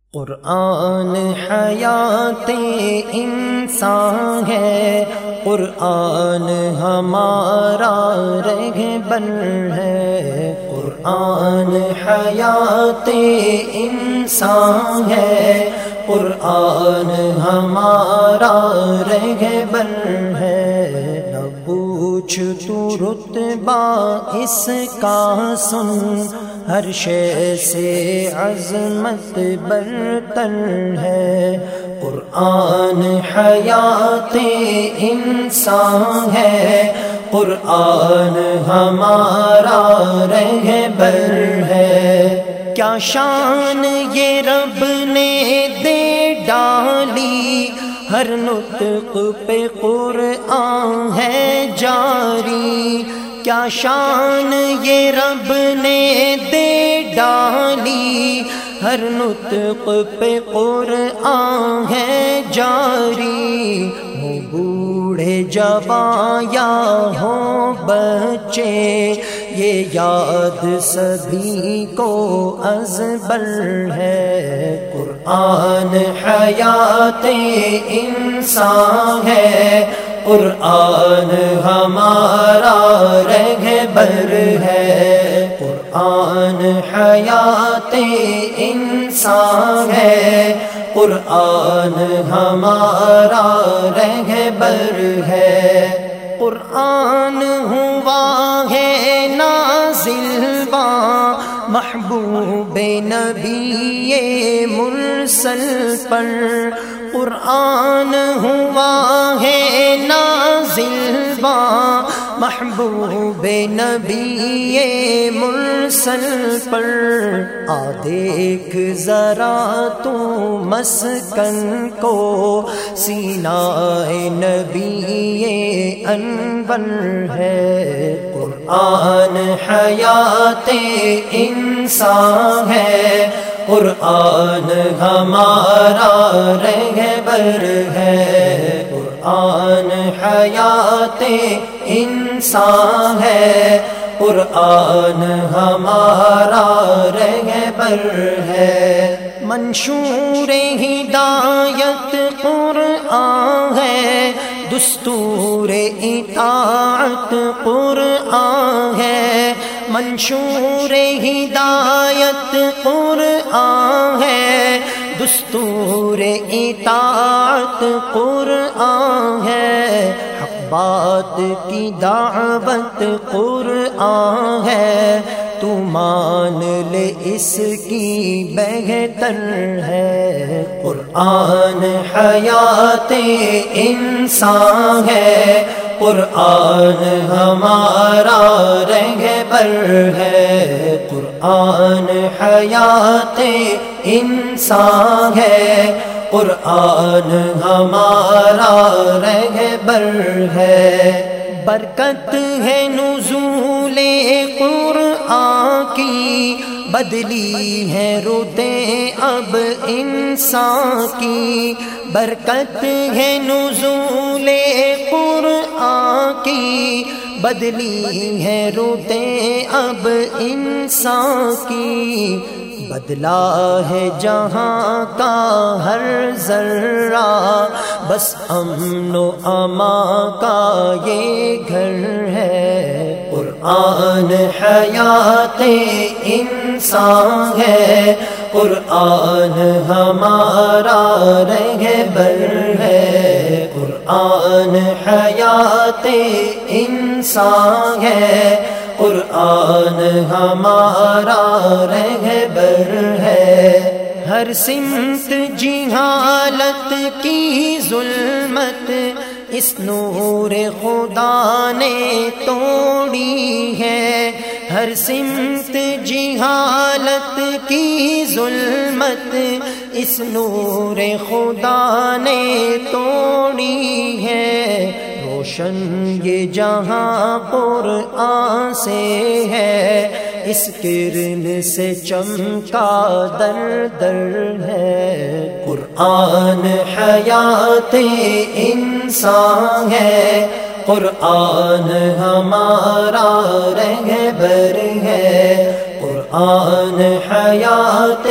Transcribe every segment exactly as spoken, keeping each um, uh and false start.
قرآن حیات انسان ہے، قرآن ہمارا رہبر ہے، قرآن حیات انسان ہے، قرآن ہمارا رہبر ہے۔ نہ پوچھ تو رتبہ اس کا سن، ہر شے سے عظمت برتر ہے، قرآن حیات انسان ہے، قرآن ہمارا رہبر ہے۔ کیا شان یہ رب نے دے ڈالی، ہر نطق پہ قرآن ہے جاری، کیا شان یہ رب نے دے ڈالی، ہر نطق پہ قرآن ہے جاری۔ ہو بوڑھے جوان یا ہو بچے، یہ یاد سبھی کو ازبر ہے، قرآن حیات انسان ہے، قرآن ہمارا رہبر ہے، قرآن حیات انسان ہے، قرآن ہمارا رہبر ہے۔ قرآن ہوا ہے نازل باں محبوب نبی مرسل پر، قرآن ہوا ہے نازل باں محبوب نبی مرسل پر۔ آ دیکھ ذرا تو مسکن کو، سینہ نبی انور ہے، قرآن حیات انسان ہے، قرآن ہمارا رہبر ہے، قرآن حیات انسان ہے، قرآن ہمارا رہبر ہے۔ منشور ہدایت قرآن ہے، دستور اطاعت قرآن ہے، منشور ہدایت قرآن ہے، دستور اطاعت قرآن ہے، حق بات کی دعوت قرآن ہے، تو مان لے اس کی بہتر ہے، قرآن حیات انسان ہے، قرآن ہمارا رہبر ہے، قرآن حیات انسان ہے، قرآن ہمارا رہبر ہے۔ برکت ہے نزول قرآن کی، بدلی ہے رتیں اب انسان کی، برکت ہے نزول قرآن کی، بدلی ہے رتیں اب انسان کی، بدلا ہے جہاں کا ہر ذرہ، بس امن و امان کا یہ گھر ہے، قرآن حیات انسان ہے، قرآن ہمارا رہبر ہے، قرآن حیات انسان ہے، قرآن ہمارا رہبر ہے۔ ہر سمت جہالت کی ظلمت اس نور خدا نے توڑی ہے، ہر سمت جہالت کی ظلمت اس نور خدا نے توڑی ہے، روشن یہ جہاں قرآن سے ہے، اس کرن سے چمکا در در ہے، قرآن حیات انسان ہے، قرآن ہمارا رہبر ہے، قرآن قرآن حیات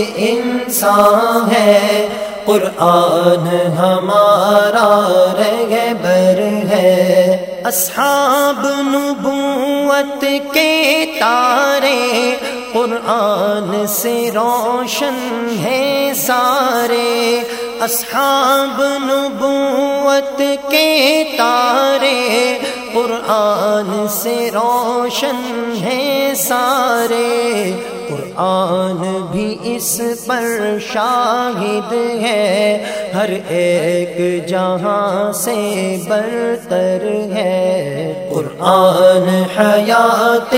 انسان ہے، قرآن ہمارا رہبر ہے۔ اصحاب نبوت کے تارے قرآن سے روشن ہیں سارے، اصحاب نبوت کے تارے قرآن سے روشن ہیں سارے، قرآن بھی اس پر شاہد ہے، ہر ایک جہاں سے برتر ہے۔ قرآن حیات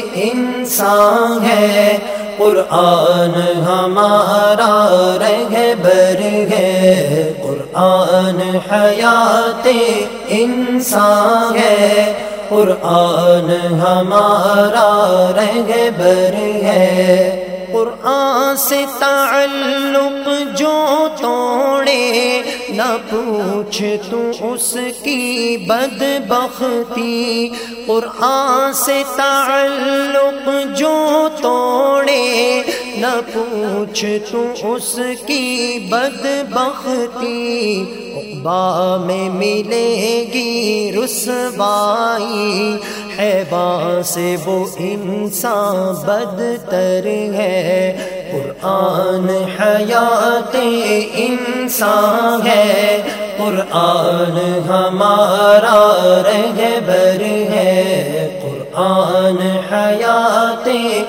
انسان ہے، قرآن ہمارا رہبر ہے، قرآن حیات انسان ہے، قرآن ہمارا رہبر ہے۔ قرآن سے تعلق جو توڑے نہ پوچھ تو اس کی بدبختی، قرآن سے تعلق جو توڑے نہ پوچھ تو اس کی بدبختی، عقبیٰ میں ملے گی رسوائی، حیبا سے وہ انسان بدتر ہے۔ قرآن حیات انسان ہے، قرآن ہمارا رہبر ہے، قرآن حیات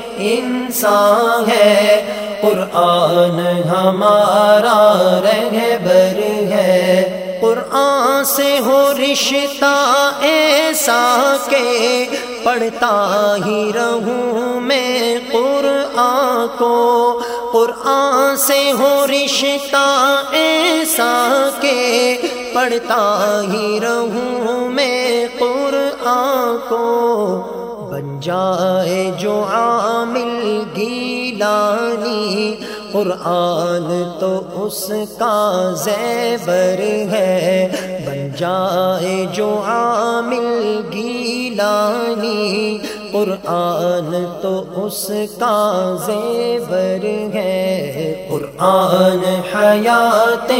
انسان ہے، قرآن ہمارا رہبر ہے۔ قرآن سے ہو رشتہ ایسا کہ پڑھتا ہی رہوں میں قرآن کو، قرآن سے ہو رشتہ ایسا کہ پڑھتا ہی رہوں میں قرآن کو، بن جائے جو عامل گیلانی، قرآن تو اس کا زیور ہے، بن جائے جو عامل گیلانی، قرآن تو اس کا زیور ہے۔ قرآن حیات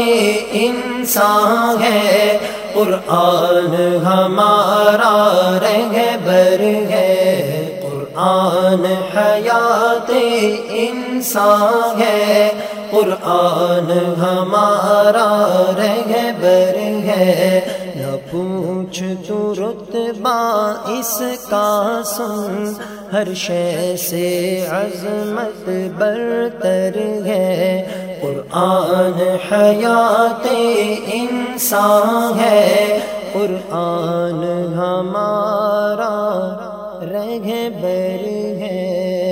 انسان ہے، قرآن ہمارا رہبر ہے، قرآن حیات انسان ہے، قرآن ہمارا رہبر ہے۔ نہ پوچھ تو رتبہ اس کا سن، ہر شے سے عظمت برتر ہے، قرآن حیات انسان ہے، قرآن ہمارا رہبر ہے۔